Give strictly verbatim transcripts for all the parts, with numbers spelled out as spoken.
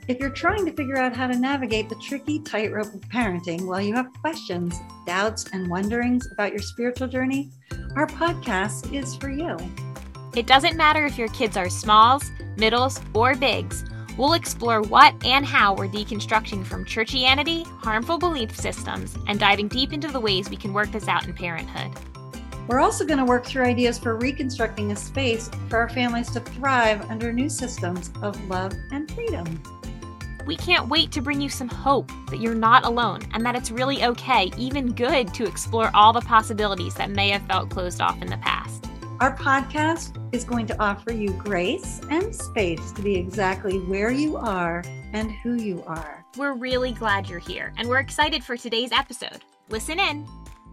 If you're trying to figure out how to navigate the tricky tightrope of parenting while you have questions, doubts, and wonderings about your spiritual journey, our podcast is for you. It doesn't matter if your kids are smalls, middles, or bigs. We'll explore what and how we're deconstructing from churchianity, harmful belief systems, and diving deep into the ways we can work this out in parenthood. We're also going to work through ideas for reconstructing a space for our families to thrive under new systems of love and freedom. We can't wait to bring you some hope that you're not alone and that it's really okay, even good, to explore all the possibilities that may have felt closed off in the past. Our podcast is going to offer you grace and space to be exactly where you are and who you are. We're really glad you're here, and we're excited for today's episode. Listen in.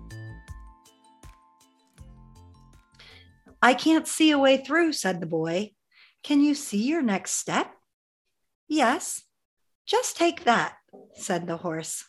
I can't see a way through, said the boy. Can you see your next step? Yes. Just take that, said the horse.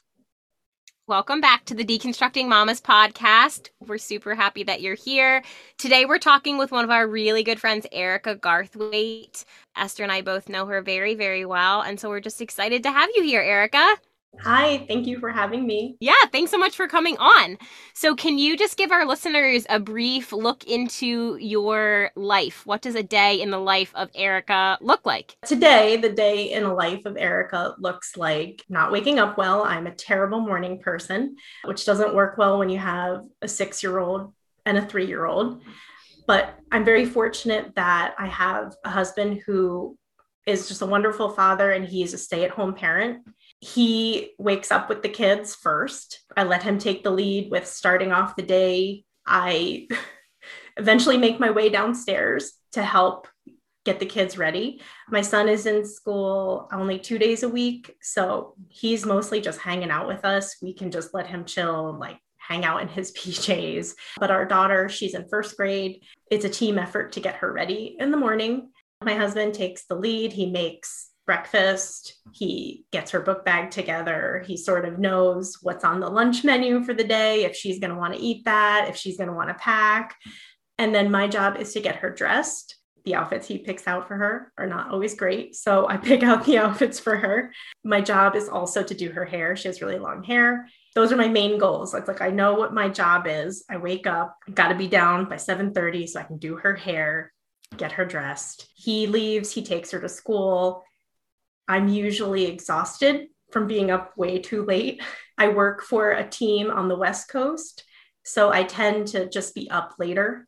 Welcome back to the Deconstructing Mamas podcast. We're super happy that you're here. Today we're talking with one of our really good friends, Erica Garthwaite. Esther and I both know her very, very well, and so we're just excited to have you here, Erica. Hi, thank you for having me. Yeah, thanks so much for coming on. So can you just give our listeners a brief look into your life? What does a day in the life of Erica look like? Today, the day in the life of Erica looks like not waking up well. I'm a terrible morning person, which doesn't work well when you have a six-year-old and a three-year-old. But I'm very fortunate that I have a husband who is just a wonderful father, and he's a stay-at-home parent. He wakes up with the kids first. I let him take the lead with starting off the day. I eventually make my way downstairs to help get the kids ready. My son is in school only two days a week, so he's mostly just hanging out with us. We can just let him chill, like hang out in his P Js. But our daughter, she's in first grade. It's a team effort to get her ready in the morning. My husband takes the lead. He makes breakfast. He gets her book bag together. He sort of knows what's on the lunch menu for the day, if she's going to want to eat that, if she's going to want to pack. And then my job is to get her dressed. The outfits he picks out for her are not always great, so I pick out the outfits for her. My job is also to do her hair. She has really long hair. Those are my main goals. It's like, I know what my job is. I wake up, got to be down by seven thirty so I can do her hair, get her dressed. He leaves, he takes her to school. I'm usually exhausted from being up way too late. I work for a team on the West Coast, so I tend to just be up later.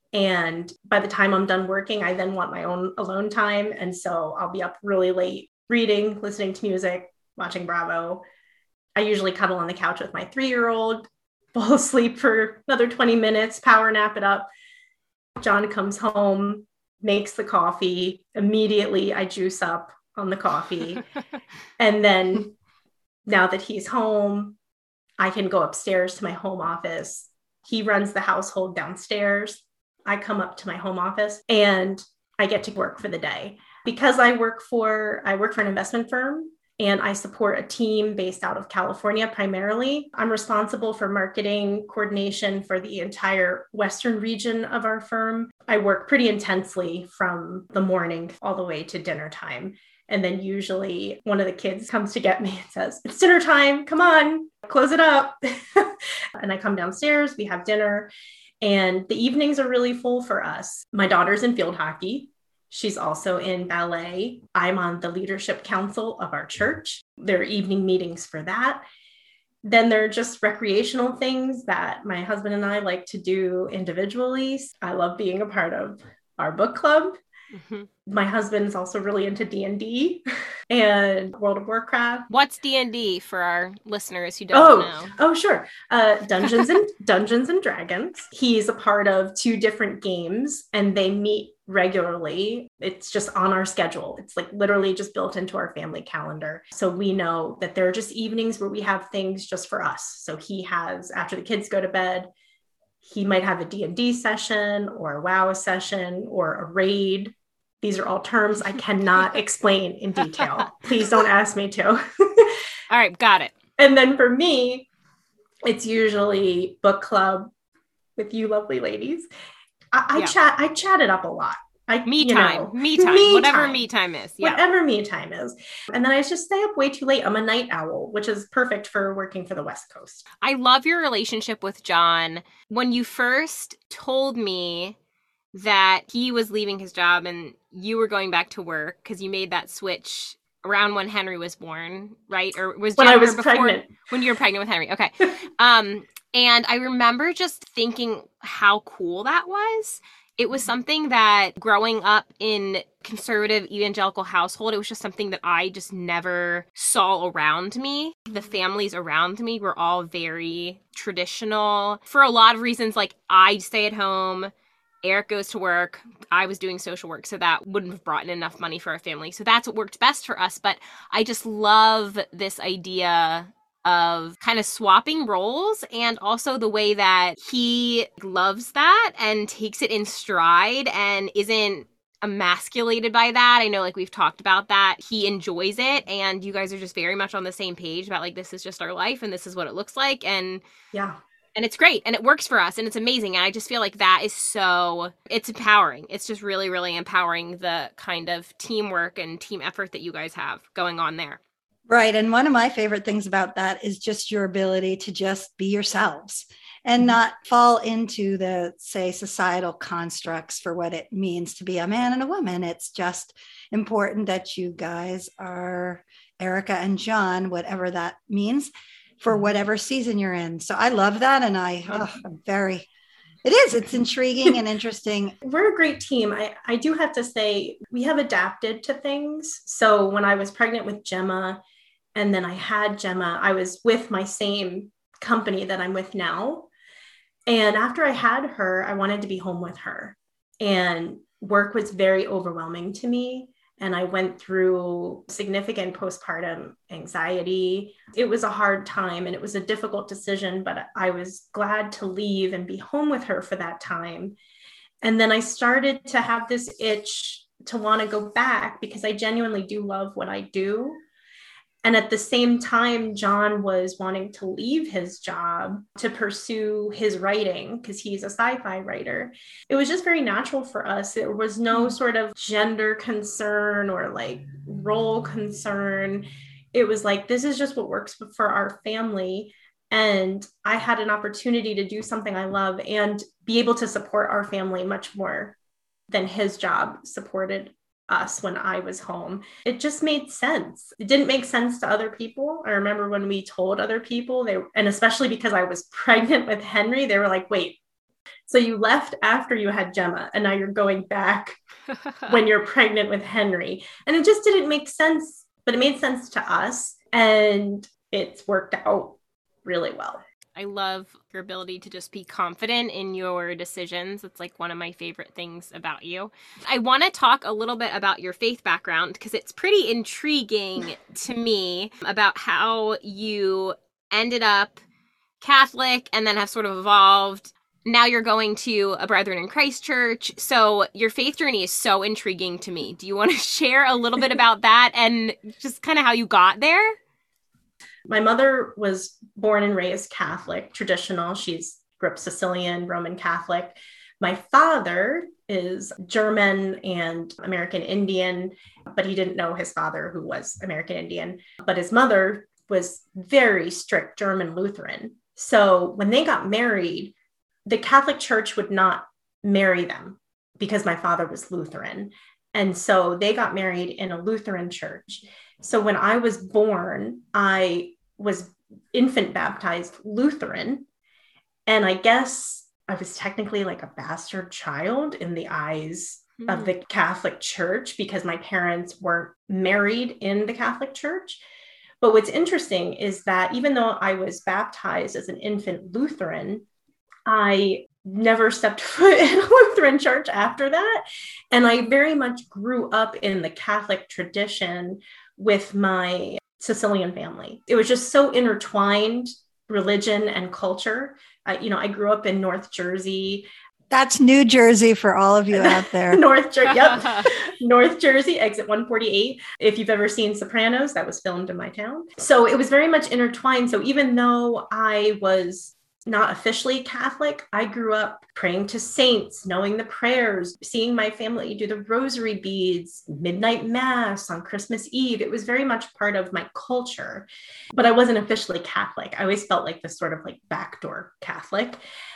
And by the time I'm done working, I then want my own alone time. And so I'll be up really late, reading, listening to music, watching Bravo. I usually cuddle on the couch with my three-year-old, fall asleep for another twenty minutes, power nap it up. John comes home, makes the coffee. Immediately, I juice up on the coffee. And then now that he's home, I can go upstairs to my home office. He runs the household downstairs. I come up to my home office and I get to work for the day. Because I work for, I work for an investment firm and I support a team based out of California primarily. I'm responsible for marketing coordination for the entire Western region of our firm. I work pretty intensely from the morning all the way to dinner time. And then usually one of the kids comes to get me and says, "It's dinner time. Come on, close it up." And I come downstairs, we have dinner, and the evenings are really full for us. My daughter's in field hockey. She's also in ballet. I'm on the leadership council of our church. There are evening meetings for that. Then there are just recreational things that my husband and I like to do individually. I love being a part of our book club. Mm-hmm. My husband is also really into D and D and World of Warcraft. What's D and D for our listeners who don't oh, know? Oh, sure. Uh, Dungeons and Dungeons and Dragons. He's a part of two different games and they meet regularly. It's just on our schedule. It's like literally just built into our family calendar. So we know that there are just evenings where we have things just for us. So he has, after the kids go to bed, he might have a D and D session or a WoW session or a raid. These are all terms I cannot explain in detail. Please don't ask me to. All right, got it. And then for me, it's usually book club with you lovely ladies. I, I yeah. chat, I chat it up a lot. I, me you time, know, me time, me whatever time. me time is. Yeah. Whatever me time is. And then I just stay up way too late. I'm a night owl, which is perfect for working for the West Coast. I love your relationship with John. When you first told me that he was leaving his job and you were going back to work because you made that switch around when Henry was born, right? Or was when Jennifer I was before, pregnant. When you were pregnant with Henry. Okay. um, and I remember just thinking how cool that was. It was something that growing up in conservative evangelical household, it was just something that I just never saw around me. The families around me were all very traditional for a lot of reasons. Like I stay at home, Eric goes to work. I was doing social work, so that wouldn't have brought in enough money for our family. So that's what worked best for us. But I just love this idea of kind of swapping roles, and also the way that he loves that and takes it in stride and isn't emasculated by that. I know like we've talked about that. He enjoys it, and you guys are just very much on the same page about like, this is just our life and this is what it looks like. And yeah. And it's great and it works for us and it's amazing. And I just feel like that is so, it's empowering. It's just really, really empowering, the kind of teamwork and team effort that you guys have going on there. Right. And one of my favorite things about that is just your ability to just be yourselves and not fall into the, say, societal constructs for what it means to be a man and a woman. It's just important that you guys are Erica and John, whatever that means, for whatever season you're in. So I love that. And I, oh, I'm very, it is, it's intriguing and interesting. We're a great team. I, I do have to say, we have adapted to things. So when I was pregnant with Gemma, and then I had Gemma, I was with my same company that I'm with now. And after I had her, I wanted to be home with her. And work was very overwhelming to me. And I went through significant postpartum anxiety. It was a hard time and it was a difficult decision, but I was glad to leave and be home with her for that time. And then I started to have this itch to want to go back because I genuinely do love what I do. And at the same time, John was wanting to leave his job to pursue his writing because he's a sci-fi writer. It was just very natural for us. There was no sort of gender concern or like role concern. It was like, this is just what works for our family. And I had an opportunity to do something I love and be able to support our family much more than his job supported us when I was home. It just made sense. It didn't make sense to other people. I remember when we told other people, they, and especially because I was pregnant with Henry, they were like, wait, so you left after you had Gemma and now you're going back when you're pregnant with Henry. And it just didn't make sense, but it made sense to us and it's worked out really well. I love your ability to just be confident in your decisions. It's like one of my favorite things about you. I want to talk a little bit about your faith background because it's pretty intriguing to me about how you ended up Catholic and then have sort of evolved. Now you're going to a Brethren in Christ church. So your faith journey is so intriguing to me. Do you want to share a little bit about that and just kind of how you got there? My mother was born and raised Catholic, traditional. She's grew up Sicilian, Roman Catholic. My father is German and American Indian, but he didn't know his father who was American Indian. But his mother was very strict German Lutheran. So when they got married, the Catholic Church would not marry them because my father was Lutheran. And so they got married in a Lutheran church. So when I was born, I was infant baptized Lutheran. And I guess I was technically like a bastard child in the eyes mm. of the Catholic Church because my parents weren't married in the Catholic Church. But what's interesting is that even though I was baptized as an infant Lutheran, I never stepped foot in a Lutheran church after that. And I very much grew up in the Catholic tradition with my Sicilian family. It was just so intertwined, religion and culture. I, you know, I grew up in North Jersey. That's New Jersey for all of you out there. North Jersey, yep. North Jersey, exit one forty-eight. If you've ever seen Sopranos, that was filmed in my town. So it was very much intertwined. So even though I was not officially Catholic. I grew up praying to saints, knowing the prayers, seeing my family do the rosary beads, midnight mass on Christmas Eve. It was very much part of my culture, but I wasn't officially Catholic. I always felt like this sort of like backdoor Catholic.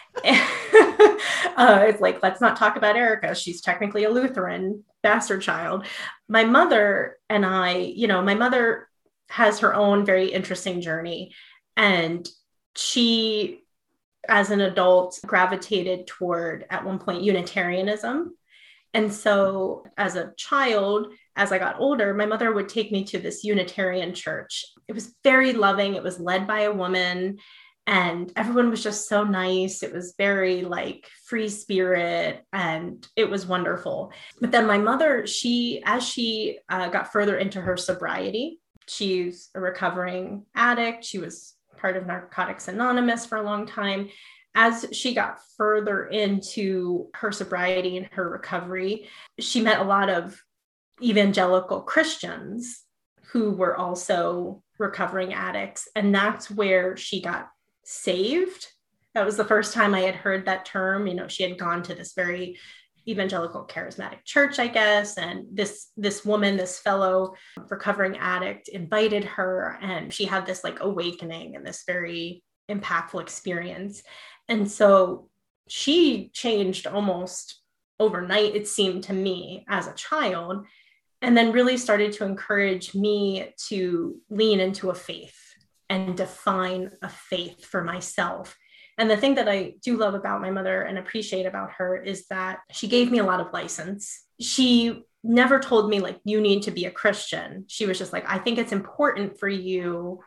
uh, it's like, let's not talk about Erica. She's technically a Lutheran bastard child. My mother and I, you know, my mother has her own very interesting journey, and she, as an adult, gravitated toward, at one point, Unitarianism. And so as a child, as I got older, my mother would take me to this Unitarian church. It was very loving. It was led by a woman, and everyone was just so nice. It was very like free spirit, and it was wonderful. But then my mother, she, as she uh, got further into her sobriety, she's a recovering addict. She was part of Narcotics Anonymous for a long time. As she got further into her sobriety and her recovery, she met a lot of evangelical Christians who were also recovering addicts. And that's where she got saved. That was the first time I had heard that term. You know, she had gone to this very evangelical charismatic church, I guess. And this, this woman, this fellow recovering addict, invited her, and she had this like awakening and this very impactful experience. And so she changed almost overnight, it seemed to me, as a child, and then really started to encourage me to lean into a faith and define a faith for myself. And the thing that I do love about my mother and appreciate about her is that she gave me a lot of license. She never told me like, you need to be a Christian. She was just like, I think it's important for you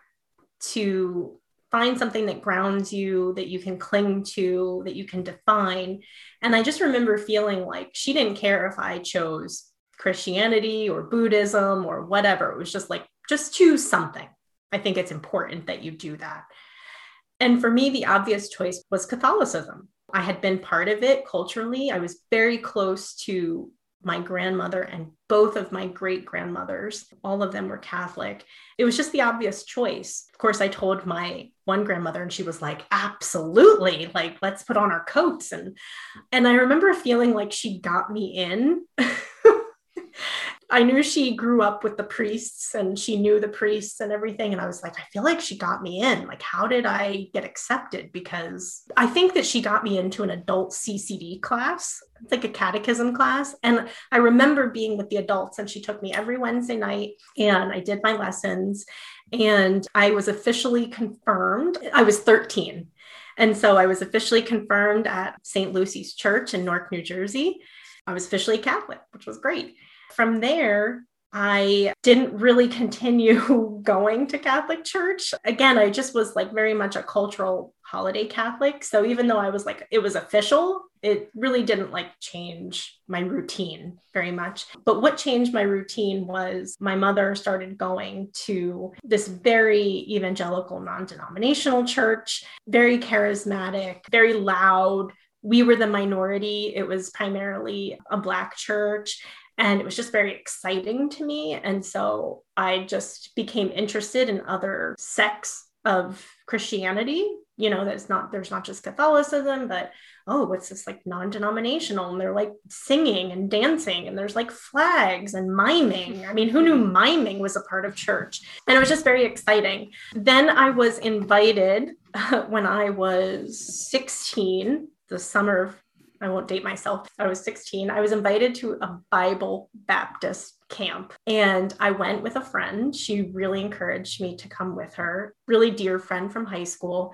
to find something that grounds you, that you can cling to, that you can define. And I just remember feeling like she didn't care if I chose Christianity or Buddhism or whatever. It was just like, just choose something. I think it's important that you do that. And for me, the obvious choice was Catholicism. I had been part of it culturally. I was very close to my grandmother and both of my great grandmothers. All of them were Catholic. It was just the obvious choice. Of course, I told my one grandmother and she was like, absolutely, like, let's put on our coats. And, and I remember feeling like she got me in. I knew she grew up with the priests and she knew the priests and everything. And I was like, I feel like she got me in. Like, how did I get accepted? Because I think that she got me into an adult C C D class. It's like a catechism class. And I remember being with the adults, and she took me every Wednesday night and I did my lessons, and I was officially confirmed. I was thirteen. And so I was officially confirmed at Saint Lucy's Church in Newark, New Jersey. I was officially Catholic, which was great. From there, I didn't really continue going to Catholic church. Again, I just was like very much a cultural holiday Catholic. So even though I was like, it was official, it really didn't like change my routine very much. But what changed my routine was my mother started going to this very evangelical, non-denominational church, very charismatic, very loud. We were the minority. It was primarily a Black church. And it was just very exciting to me. And so I just became interested in other sects of Christianity. You know, that's not, there's not just Catholicism, but, oh, what's this like non-denominational? And they're like singing and dancing, and there's like flags and miming. I mean, who knew miming was a part of church? And it was just very exciting. Then I was invited uh, when I was sixteen, the summer of, I won't date myself. I was sixteen. I was invited to a Bible Baptist camp, and I went with a friend. She really encouraged me to come with her, really dear friend from high school.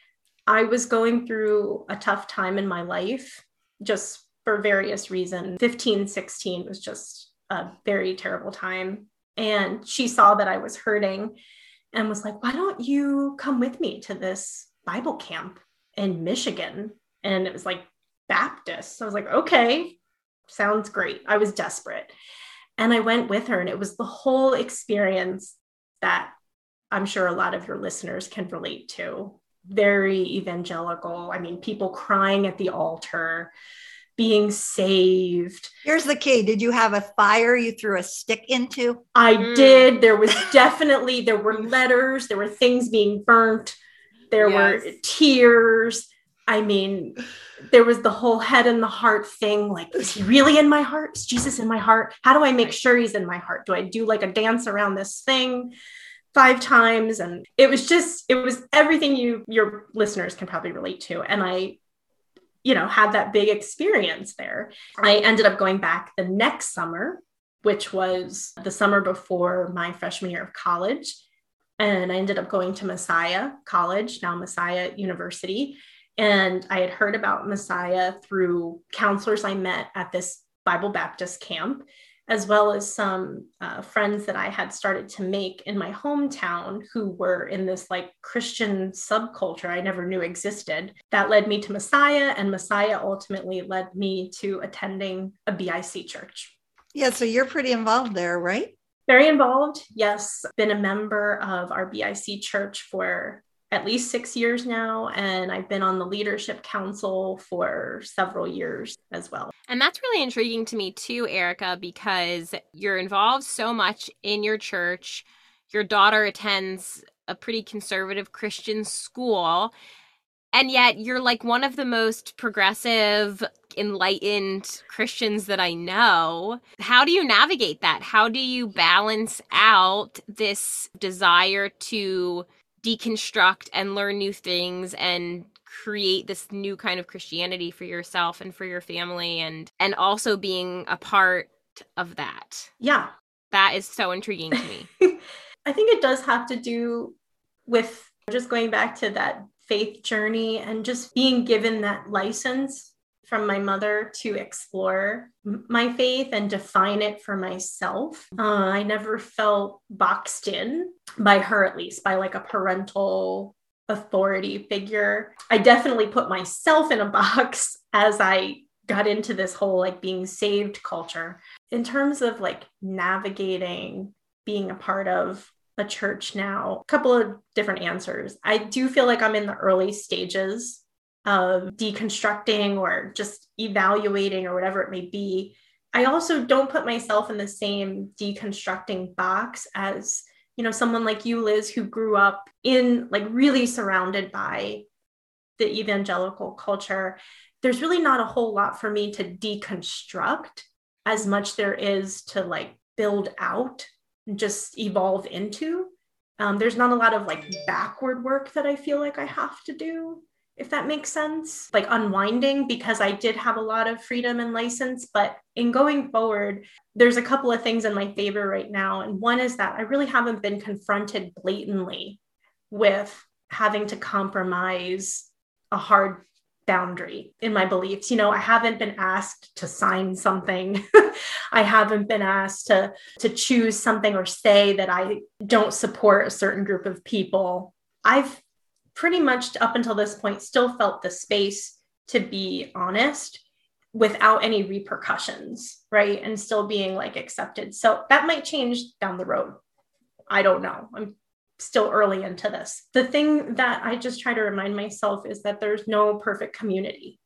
I was going through a tough time in my life, just for various reasons. fifteen, sixteen was just a very terrible time. And she saw that I was hurting and was like, why don't you come with me to this Bible camp in Michigan? And it was like, Baptist. So I was like, okay, sounds great. I was desperate. And I went with her, and it was the whole experience that I'm sure a lot of your listeners can relate to. Very evangelical. I mean, people crying at the altar, being saved. Here's the key. Did you have a fire you threw a stick into? I Mm. did. There was definitely, there were letters, there were things being burnt. There Yes. were tears. I mean, there was the whole head and the heart thing. Like, is he really in my heart? Is Jesus in my heart? How do I make sure he's in my heart? Do I do like a dance around this thing five times? And it was just, it was everything you, your listeners can probably relate to. And I, you know, had that big experience there. I ended up going back the next summer, which was the summer before my freshman year of college. And I ended up going to Messiah College, now Messiah University. And I had heard about Messiah through counselors I met at this Bible Baptist camp, as well as some uh, friends that I had started to make in my hometown who were in this like Christian subculture I never knew existed. That led me to Messiah, and Messiah ultimately led me to attending a B I C church. Yeah, so you're pretty involved there, right? Very involved, yes. Been a member of our B I C church for at least six years now, and I've been on the leadership council for several years as well. And that's really intriguing to me too, Erica, because you're involved so much in your church. Your daughter attends a pretty conservative Christian school, and yet you're like one of the most progressive, enlightened Christians that I know. How do you navigate that? How do you balance out this desire to deconstruct and learn new things and create this new kind of Christianity for yourself and for your family, and and also being a part of that? Yeah. That is so intriguing to me. I think it does have to do with just going back to that faith journey and just being given that license from my mother to explore my faith and define it for myself. Uh, I never felt boxed in by her, at least by like a parental authority figure. I definitely put myself in a box as I got into this whole like being saved culture. In terms of like navigating being a part of a church now, a couple of different answers. I do feel like I'm in the early stages of deconstructing or just evaluating or whatever it may be. I also don't put myself in the same deconstructing box as, you know, someone like you, Liz, who grew up in like really surrounded by the evangelical culture. There's really not a whole lot for me to deconstruct as much there is to like build out, just evolve into. Um, there's not a lot of like backward work that I feel like I have to do, if that makes sense, like unwinding, because I did have a lot of freedom and license. But in going forward, there's a couple of things in my favor right now. And one is that I really haven't been confronted blatantly with having to compromise a hard boundary in my beliefs. You know, I haven't been asked to sign something. I haven't been asked to, to choose something or say that I don't support a certain group of people. I've pretty much up until this point still felt the space to be honest without any repercussions, right? And still being like accepted. So that might change down the road. I don't know. I'm still early into this. The thing that I just try to remind myself is that there's no perfect community.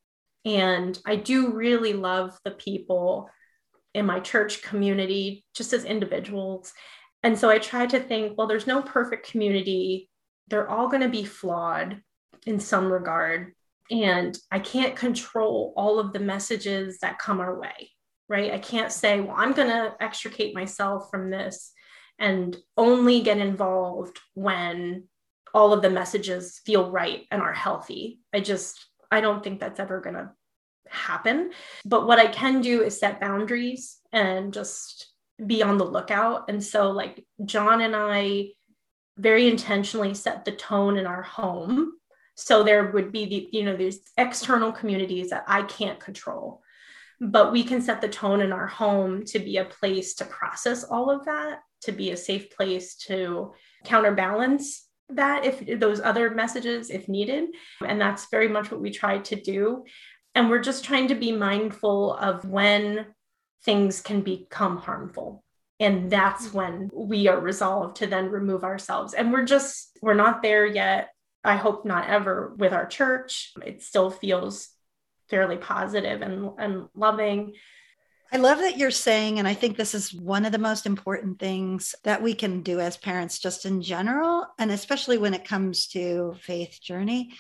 And I do really love the people in my church community, just as individuals. And so I try to think, well, there's no perfect community. They're all going to be flawed in some regard. And I can't control all of the messages that come our way, right? I can't say, well, I'm going to extricate myself from this and only get involved when all of the messages feel right and are healthy. I just, I don't think that's ever going to happen. But what I can do is set boundaries and just be on the lookout. And so like John and I very intentionally set the tone in our home. So there would be the, you know, there's external communities that I can't control, but we can set the tone in our home to be a place to process all of that, to be a safe place to counterbalance that if those other messages, if needed. And that's very much what we try to do. And we're just trying to be mindful of when things can become harmful. And that's when we are resolved to then remove ourselves. And we're just, we're not there yet. I hope not ever with our church. It still feels fairly positive and, and loving. I love that you're saying, and I think this is one of the most important things that we can do as parents, just in general, and especially when it comes to faith journey,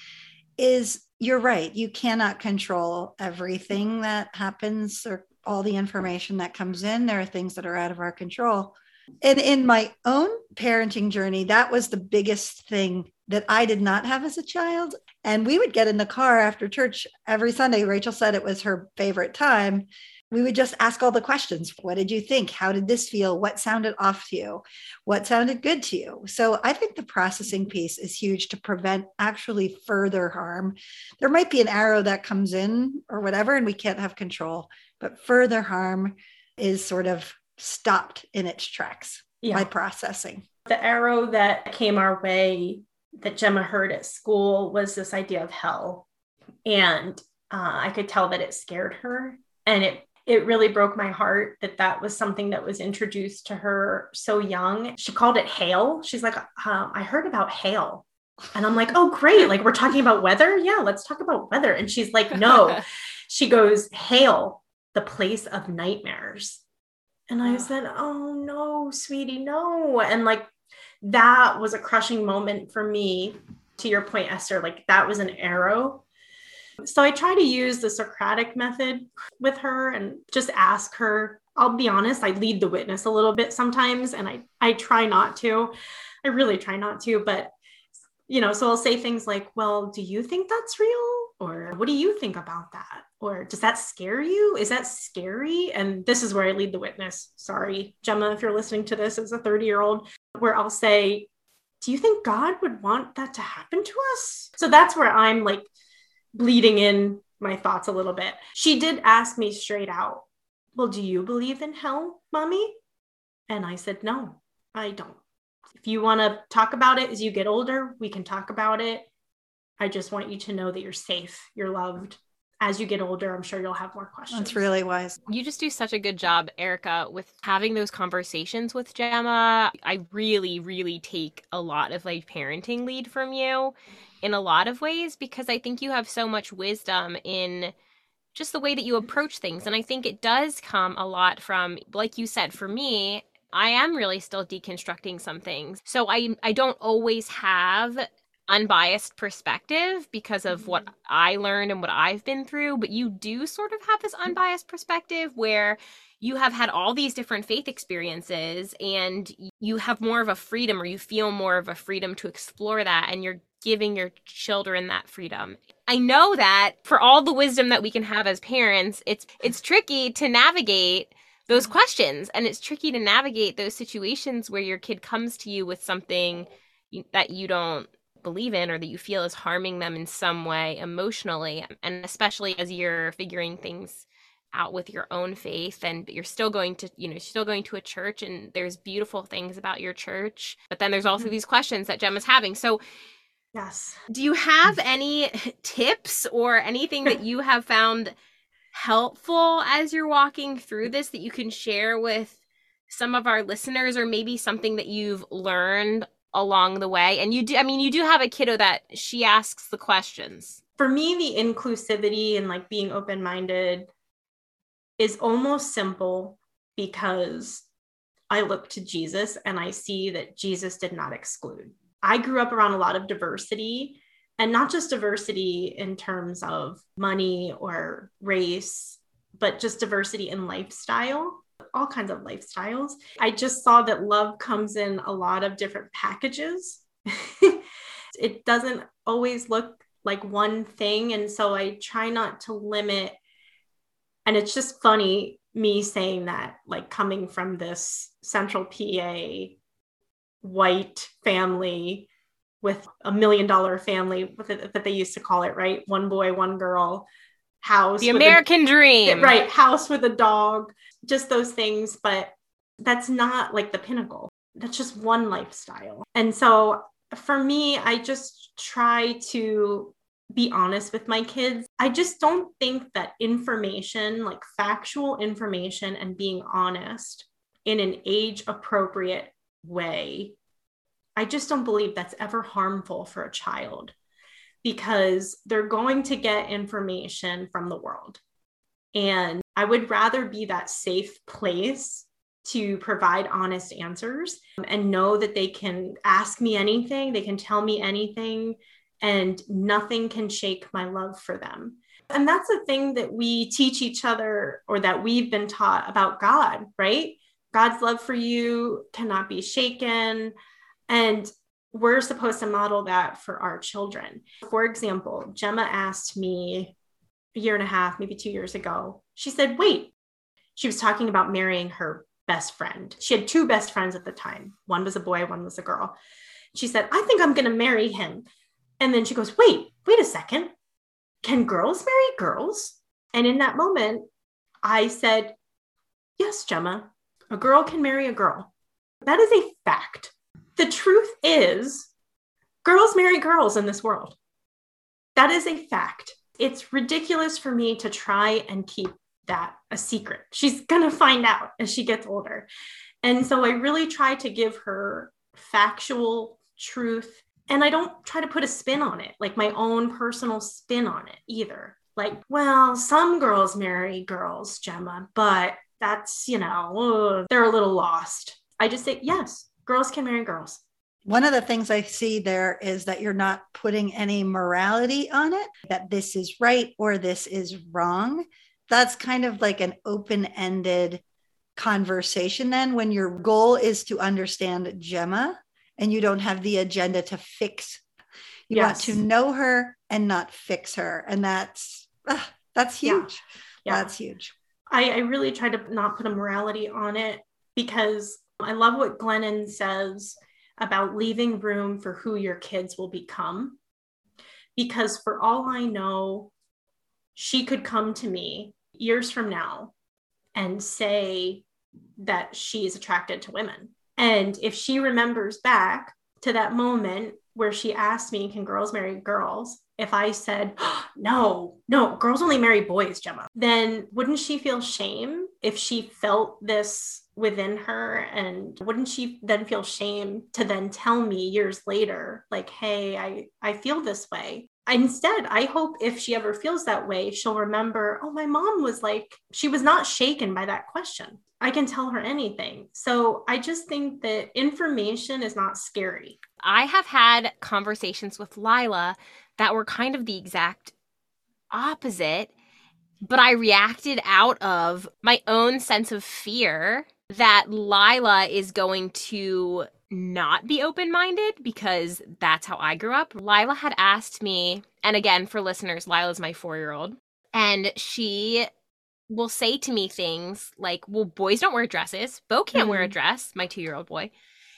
is you're right. You cannot control everything that happens or all the information that comes in. There are things that are out of our control. And in my own parenting journey, that was the biggest thing that I did not have as a child. And we would get in the car after church every Sunday. Rachel said it was her favorite time. We would just ask all the questions. What did you think? How did this feel? What sounded off to you? What sounded good to you? So I think the processing piece is huge to prevent actually further harm. There might be an arrow that comes in or whatever, and we can't have control, but further harm is sort of stopped in its tracks yeah. by processing. The arrow that came our way that Gemma heard at school was this idea of hell. And uh, I could tell that it scared her. And it It really broke my heart that that was something that was introduced to her so young. She called it hail. She's like, uh, I heard about hail. And I'm like, oh, great. Like, we're talking about weather. Yeah, let's talk about weather. And she's like, no, she goes, hail, the place of nightmares. And I said, oh no, sweetie, no. And like, that was a crushing moment for me. To your point, Esther, like that was an arrow. So I try to use the Socratic method with her and just ask her. I'll be honest, I lead the witness a little bit sometimes, and I, I try not to. I really try not to, but, you know, so I'll say things like, well, do you think that's real? Or what do you think about that? Or does that scare you? Is that scary? And this is where I lead the witness. Sorry, Gemma, if you're listening to this as a thirty-year-old, where I'll say, do you think God would want that to happen to us? So that's where I'm like, bleeding in my thoughts a little bit. She did ask me straight out, well, do you believe in hell, mommy? And I said, no, I don't. If you want to talk about it as you get older, we can talk about it. I just want you to know that you're safe, you're loved. As you get older, I'm sure you'll have more questions. That's really wise. You just do such a good job, Erica, with having those conversations with Gemma. I really, really take a lot of like parenting lead from you in a lot of ways, because I think you have so much wisdom in just the way that you approach things. And I think it does come a lot from, like you said, for me, I am really still deconstructing some things. So I, I don't always have unbiased perspective because of what I learned and what I've been through, but you do sort of have this unbiased perspective where you have had all these different faith experiences and you have more of a freedom, or you feel more of a freedom to explore that, and you're giving your children that freedom. I know that for all the wisdom that we can have as parents, it's it's tricky to navigate those questions, and it's tricky to navigate those situations where your kid comes to you with something that you don't believe in or that you feel is harming them in some way emotionally, and especially as you're figuring things out with your own faith, and you're still going to, you know, you're still going to a church, and there's beautiful things about your church, but then there's also these questions that Gemma's having. So yes, do you have any tips or anything that you have found helpful as you're walking through this that you can share with some of our listeners, or maybe something that you've learned along the way? And you do, I mean, you do have a kiddo that she asks the questions. For me, the inclusivity and like being open-minded is almost simple, because I look to Jesus and I see that Jesus did not exclude. I grew up around a lot of diversity, and not just diversity in terms of money or race, but just diversity in lifestyle. All kinds of lifestyles. I just saw that love comes in a lot of different packages. It doesn't always look like one thing. And so I try not to limit. And it's just funny me saying that, like coming from this central P A white family with a million dollar family, that they used to call it, right? One boy, one girl, house. The American a, dream. Right. House with a dog, just those things. But that's not like the pinnacle. That's just one lifestyle. And so for me, I just try to be honest with my kids. I just don't think that information, like factual information and being honest in an age appropriate way, I just don't believe that's ever harmful for a child, because they're going to get information from the world. And I would rather be that safe place to provide honest answers and know that they can ask me anything, they can tell me anything, and nothing can shake my love for them. And that's the thing that we teach each other, or that we've been taught about God, right? God's love for you cannot be shaken. And we're supposed to model that for our children. For example, Gemma asked me a year and a half, maybe two years ago, she said, wait, she was talking about marrying her best friend. She had two best friends at the time. One was a boy, one was a girl. She said, I think I'm going to marry him. And then she goes, wait, wait a second. Can girls marry girls? And in that moment, I said, yes, Gemma, a girl can marry a girl. That is a fact. The truth is, girls marry girls in this world. That is a fact. It's ridiculous for me to try and keep that a secret. She's going to find out as she gets older. And so I really try to give her factual truth. And I don't try to put a spin on it, like my own personal spin on it either. Like, well, some girls marry girls, Gemma, but that's, you know, they're a little lost. I just say, yes, girls can marry girls. One of the things I see there is that you're not putting any morality on it, that this is right or this is wrong. That's kind of like an open-ended conversation then, when your goal is to understand Gemma and you don't have the agenda to fix. You yes. want to know her and not fix her. And that's, uh, that's huge. Yeah. Yeah. That's huge. I, I really try to not put a morality on it, because I love what Glennon says about leaving room for who your kids will become. Because for all I know, she could come to me years from now and say that she is attracted to women. And if she remembers back to that moment where she asked me, can girls marry girls? If I said, oh, no, no, girls only marry boys, Gemma, then wouldn't she feel shame if she felt this within her? And wouldn't she then feel shame to then tell me years later, like, hey, I, I feel this way? Instead, I hope if she ever feels that way, she'll remember, oh, my mom was like, she was not shaken by that question. I can tell her anything. So I just think that information is not scary. I have had conversations with Lila that were kind of the exact opposite, but I reacted out of my own sense of fear that Lila is going to not be open-minded, because that's how I grew up. Lila had asked me, and again, for listeners, Lila's my four-year-old, and she will say to me things like, well, boys don't wear dresses. Bo can't mm-hmm. wear a dress, my two-year-old boy.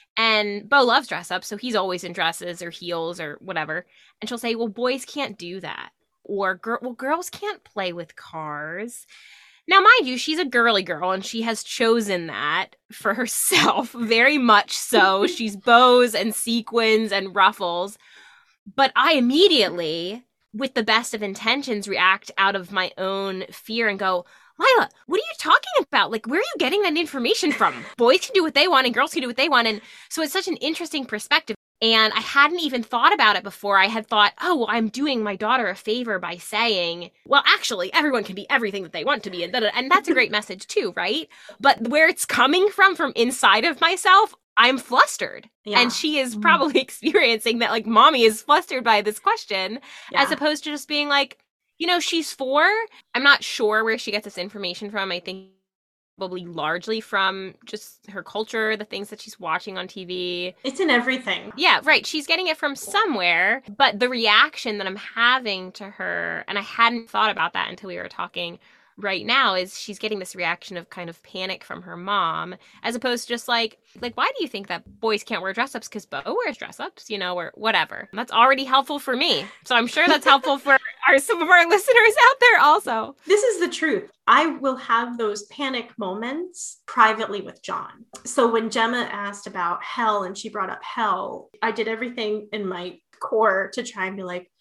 And Bo loves dress up, so he's always in dresses or heels or whatever. And she'll say, well, boys can't do that. Or, Gir- well, girls can't play with cars. Now, mind you, she's a girly girl, and she has chosen that for herself, very much so. She's bows and sequins and ruffles. But I immediately, with the best of intentions, react out of my own fear and go, Lila, what are you talking about? Like, where are you getting that information from? Boys can do what they want and girls can do what they want. And so it's such an interesting perspective. And I hadn't even thought about it before. I had thought, oh, well, I'm doing my daughter a favor by saying, well, actually, everyone can be everything that they want to be. And, and that's a great message too, right? But where it's coming from, from inside of myself, I'm flustered. Yeah. And she is probably experiencing that, like, mommy is flustered by this question, yeah. as opposed to just being like, you know, she's four. I'm not sure where she gets this information from. I think probably largely from just her culture, the things that she's watching on T V. It's in everything. Yeah, right. She's getting it from somewhere. But the reaction that I'm having to her, and I hadn't thought about that until we were talking right now, is she's getting this reaction of kind of panic from her mom, as opposed to just like, like, why do you think that boys can't wear dress ups? Because Bo wears dress ups, you know, or whatever. That's already helpful for me. So I'm sure that's helpful for our, some of our listeners out there also. This is the truth. I will have those panic moments privately with John. So when Gemma asked about hell and she brought up hell, I did everything in my core to try and be like,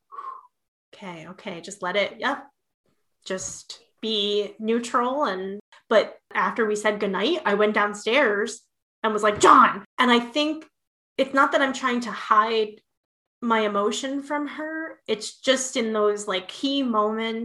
okay, okay, just let it, yep, just be neutral. And but after we said goodnight, I went downstairs and was like, John. And I think it's not that I'm trying to hide my emotion from her. It's just in those like key moments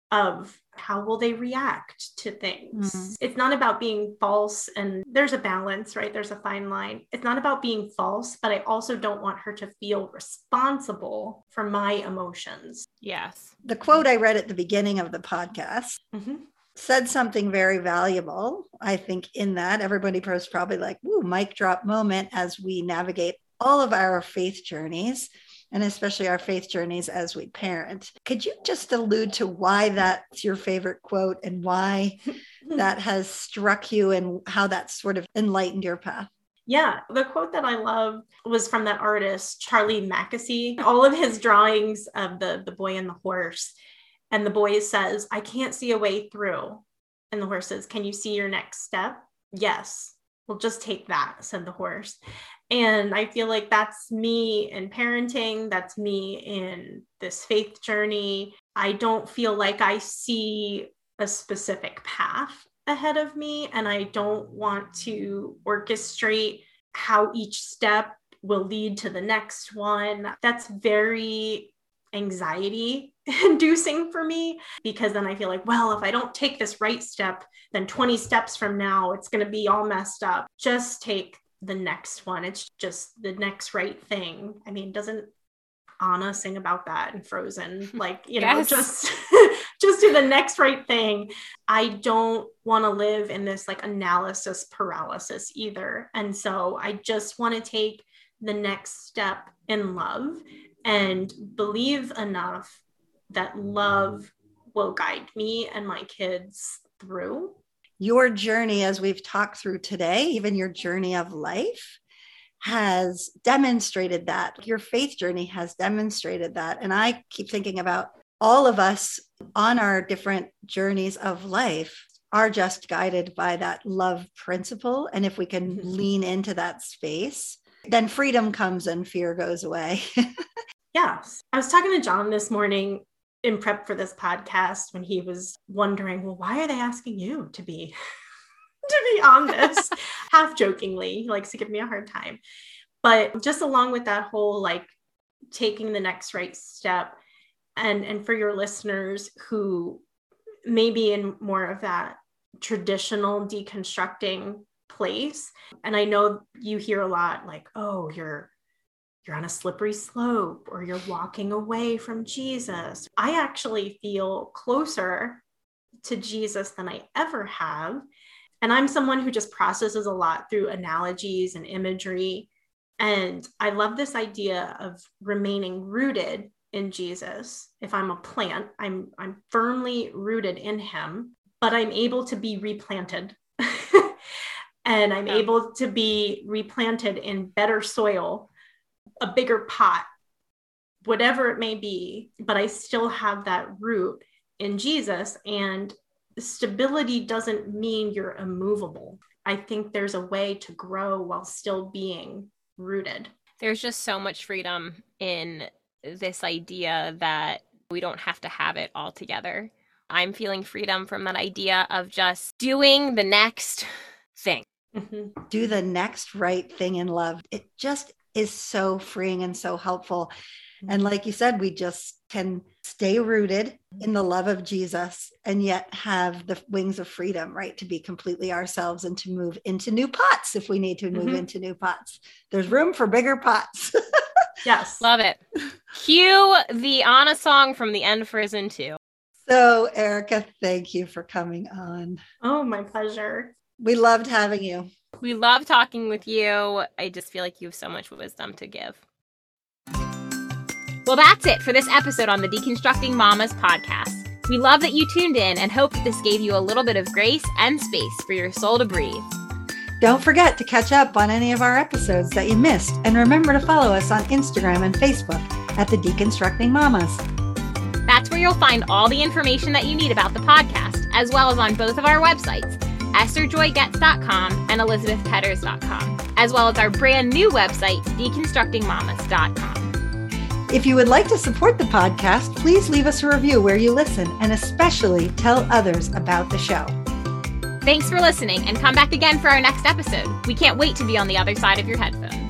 of how will they react to things. Mm-hmm. It's not about being false, and there's a balance, right? There's a fine line. It's not about being false, but I also don't want her to feel responsible for my emotions. Yes. The quote I read at the beginning of the podcast Mm-hmm. said something very valuable. I think in that everybody was probably like, ooh, mic drop moment as we navigate all of our faith journeys, and especially our faith journeys as we parent. Could you just allude to why that's your favorite quote and why that has struck you and how that sort of enlightened your path? Yeah, the quote that I love was from that artist, Charlie Mackesy. All of his drawings of the, the boy and the horse. And the boy says, I can't see a way through. And the horse says, can you see your next step? Yes. Well, just take that, said the horse. And I feel like that's me in parenting. That's me in this faith journey. I don't feel like I see a specific path ahead of me, and I don't want to orchestrate how each step will lead to the next one. That's very anxiety inducing for me, because then I feel like, well, if I don't take this right step, then twenty steps from now, it's going to be all messed up. Just take the next one. It's just the next right thing. I mean, doesn't Anna sing about that in Frozen? Like, you know, yes. just, just do the next right thing. I don't want to live in this like analysis paralysis either. And so I just want to take the next step in love and believe enough that love will guide me and my kids through. Your journey, as we've talked through today, even your journey of life, has demonstrated that. Your faith journey has demonstrated that. And I keep thinking about all of us on our different journeys of life are just guided by that love principle. And if we can lean into that space, then freedom comes and fear goes away. Yes. I was talking to John this morning in prep for this podcast when he was wondering, well, why are they asking you to be, to be on this? Half jokingly, he likes to give me a hard time. But just along with that whole, like, taking the next right step, and, and for your listeners who may be in more of that traditional deconstructing place, and I know you hear a lot like, oh, you're you're on a slippery slope, or you're walking away from Jesus. I actually feel closer to Jesus than I ever have. And I'm someone who just processes a lot through analogies and imagery. And I love this idea of remaining rooted in Jesus. If I'm a plant, I'm, I'm firmly rooted in him, but I'm able to be replanted. And I'm Yeah. able to be replanted in better soil, a bigger pot, whatever it may be, but I still have that root in Jesus. And stability doesn't mean you're immovable. I think there's a way to grow while still being rooted. There's just so much freedom in this idea that we don't have to have it all together. I'm feeling freedom from that idea of just doing the next thing. Mm-hmm. Do the next right thing in love. It just is so freeing and so helpful. And like you said, we just can stay rooted in the love of Jesus and yet have the wings of freedom, right? To be completely ourselves and to move into new pots if we need to move Mm-hmm. into new pots. There's room for bigger pots. Yes. Love it. Cue the Anna song from the end Frozen two. So Erica, thank you for coming on. Oh, my pleasure. We loved having you. We love talking with you. I just feel like you have so much wisdom to give. Well, that's it for this episode on the Deconstructing Mamas podcast. We love that you tuned in and hope that this gave you a little bit of grace and space for your soul to breathe. Don't forget to catch up on any of our episodes that you missed. And remember to follow us on Instagram and Facebook at the Deconstructing Mamas. That's where you'll find all the information that you need about the podcast, as well as on both of our websites, esther joy getz dot com and elizabeth petters dot com, as well as our brand new website, deconstructing mamas dot com. If you would like to support the podcast, please leave us a review where you listen, and especially tell others about the show. Thanks for listening, and come back again for our next episode. We can't wait to be on the other side of your headphones.